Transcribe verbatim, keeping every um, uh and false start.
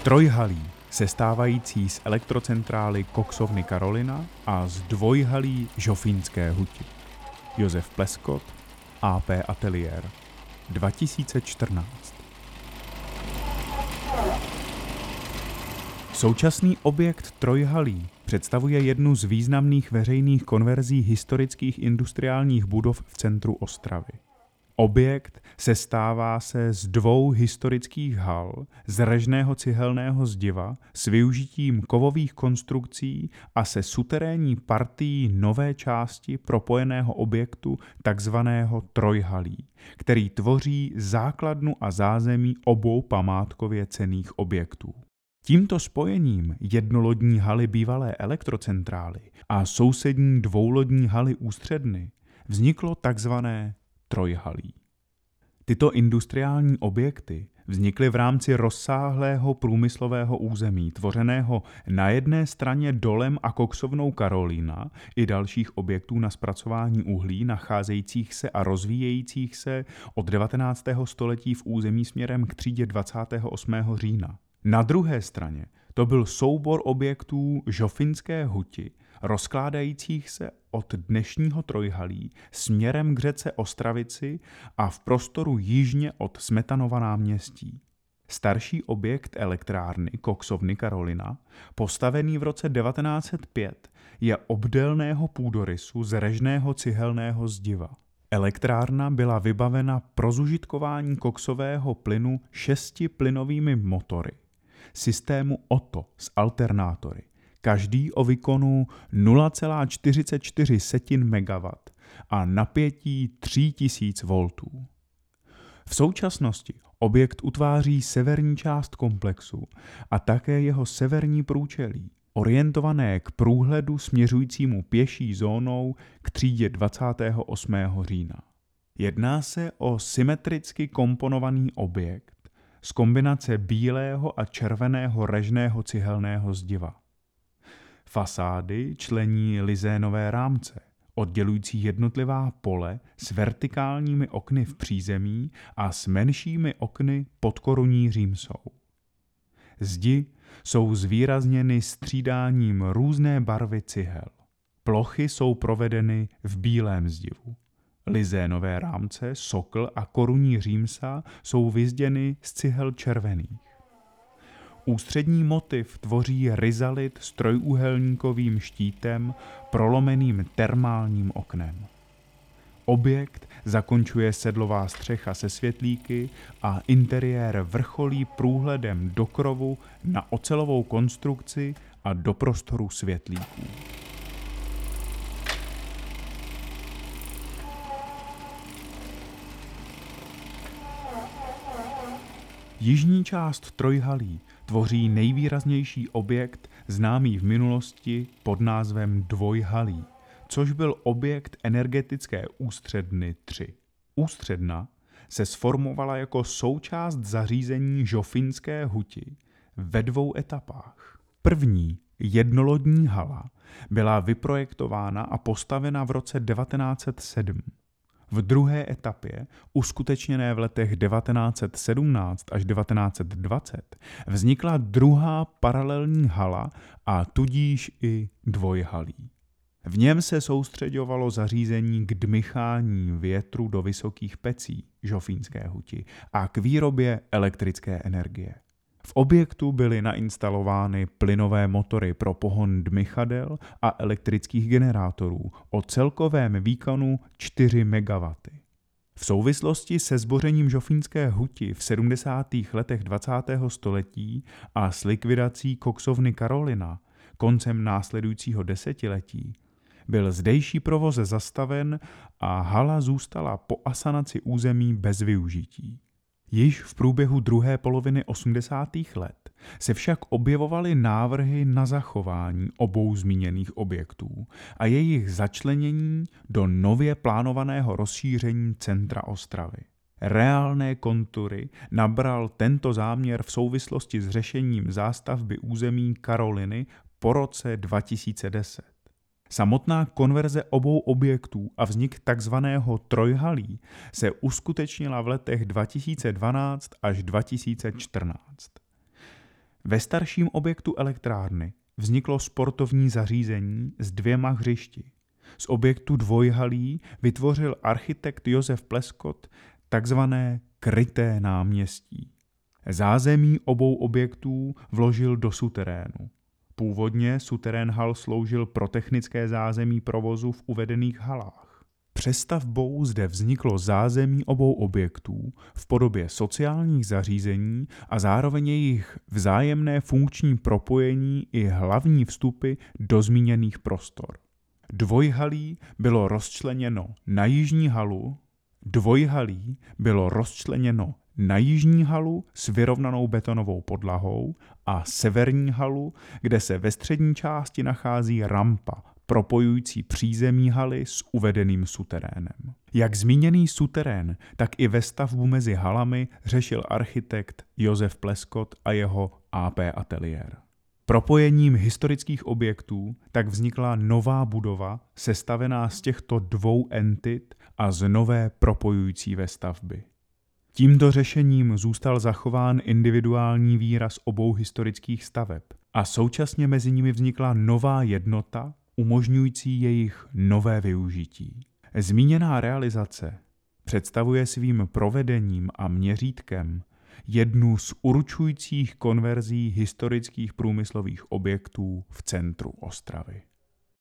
trojhalí, sestávající z elektrocentrály koksovny Karolina a z dvojhalí Žofínské huti. Josef Pleskot, A P Ateliér, dva tisíce čtrnáct. Současný objekt trojhalí představuje jednu z významných veřejných konverzí historických industriálních budov v centru Ostravy. Objekt sestává se z dvou historických hal z režného cihelného zdiva s využitím kovových konstrukcí a se suterénní partií nové části propojeného objektu takzvaného trojhalí, který tvoří základnu a zázemí obou památkově cenných objektů. Tímto spojením jednolodní haly bývalé elektrocentrály a sousední dvoulodní haly ústředny vzniklo takzvané trojhalí. Tyto industriální objekty vznikly v rámci rozsáhlého průmyslového území, tvořeného na jedné straně dolem a koksovnou Karolina i dalších objektů na zpracování uhlí, nacházejících se a rozvíjejících se od devatenáctého století v území směrem k třídě dvacátého osmého října. Na druhé straně to byl soubor objektů Žofínské huti, rozkládajících se od dnešního trojhalí směrem k řece Ostravici a v prostoru jižně od Smetanova náměstí. Starší objekt elektrárny koksovny Karolina, postavený v roce devatenáct set pět, je obdélného půdorysu z režného cihelného zdiva. Elektrárna byla vybavena pro zužitkování koksového plynu šesti plynovými motory systému Otto s alternátory, každý o výkonu nula celá čtyřicet čtyři megawattů a napětí tři tisíce voltů. V současnosti objekt utváří severní část komplexu a také jeho severní průčelí, orientované k průhledu směřujícímu pěší zónou k třídě dvacátého osmého října. Jedná se o symetricky komponovaný objekt z kombinace bílého a červeného režného cihelného zdiva. Fasády člení lizénové rámce, oddělující jednotlivá pole s vertikálními okny v přízemí a s menšími okny pod korunní římsou. Zdi jsou zvýrazněny střídáním různé barvy cihel. Plochy jsou provedeny v bílém zdivu. Lizénové rámce, sokl a korunní římsa jsou vyzděny z cihel červených. Ústřední motiv tvoří rizalit s trojúhelníkovým štítem prolomeným termálním oknem. Objekt zakončuje sedlová střecha se světlíky a interiér vrcholí průhledem do krovu na ocelovou konstrukci a do prostoru světlíků. Jižní část trojhalí tvoří nejvýraznější objekt známý v minulosti pod názvem dvojhalí, což byl objekt energetické ústředny tři. Ústředna se sformovala jako součást zařízení Žofínské huti ve dvou etapách. První, jednolodní hala, byla vyprojektována a postavena v roce devatenáct set sedm. V druhé etapě, uskutečněné v letech devatenáct set sedmnáct až devatenáct set dvacet, vznikla druhá paralelní hala a tudíž i dvojhalí. V něm se soustřeďovalo zařízení k dmychání větru do vysokých pecí Žofínské huti a k výrobě elektrické energie. V objektu byly nainstalovány plynové motory pro pohon dmychadel a elektrických generátorů o celkovém výkonu čtyři megawatty. V souvislosti se zbořením Žofínské huti v sedmdesátých letech dvacátého století a s likvidací koksovny Karolina koncem následujícího desetiletí byl zdejší provoz zastaven a hala zůstala po asanaci území bez využití. Již v průběhu druhé poloviny osmdesátých let se však objevovaly návrhy na zachování obou zmíněných objektů a jejich začlenění do nově plánovaného rozšíření centra Ostravy. Reálné kontury nabral tento záměr v souvislosti s řešením zástavby území Karoliny po roce dva tisíce deset. Samotná konverze obou objektů a vznik takzvaného trojhalí se uskutečnila v letech dva tisíce dvanáct až dva tisíce čtrnáct. Ve starším objektu elektrárny vzniklo sportovní zařízení s dvěma hřišti. Z objektu dvojhalí vytvořil architekt Josef Pleskot takzvané kryté náměstí. Zázemí obou objektů vložil do suterénu. Původně suterén hal sloužil pro technické zázemí provozu v uvedených halách. Přestavbou zde vzniklo zázemí obou objektů v podobě sociálních zařízení a zároveň jejich vzájemné funkční propojení i hlavní vstupy do zmíněných prostor. Dvojhalí bylo rozčleněno na jižní halu, dvojhalí bylo rozčleněno na jižní halu s vyrovnanou betonovou podlahou a severní halu, kde se ve střední části nachází rampa propojující přízemí haly s uvedeným suterénem. Jak zmíněný suterén, tak i vestavbu mezi halami řešil architekt Josef Pleskot a jeho á pé ateliér. Propojením historických objektů tak vznikla nová budova sestavená z těchto dvou entit a z nové propojující vestavby. Tímto řešením zůstal zachován individuální výraz obou historických staveb a současně mezi nimi vznikla nová jednota, umožňující jejich nové využití. Zmíněná realizace představuje svým provedením a měřítkem jednu z určujících konverzí historických průmyslových objektů v centru Ostravy.